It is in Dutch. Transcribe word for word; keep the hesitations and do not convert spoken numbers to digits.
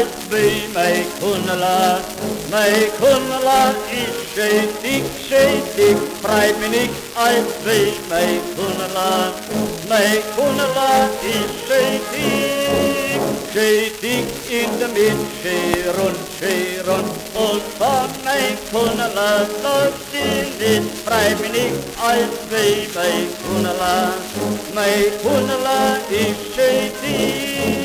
uit bij mij Koenela. Mijn Koenela is zeedik, zeedik, vrij ben ik uit bij mij Koenela. Mijn Koenela is zeedik, zeedik in de midzee rond, zee rond. Und van mijn Koenela loopt in dit, vrij ben ik uit bij mij Koenela. Mijn Koenela is zeedik.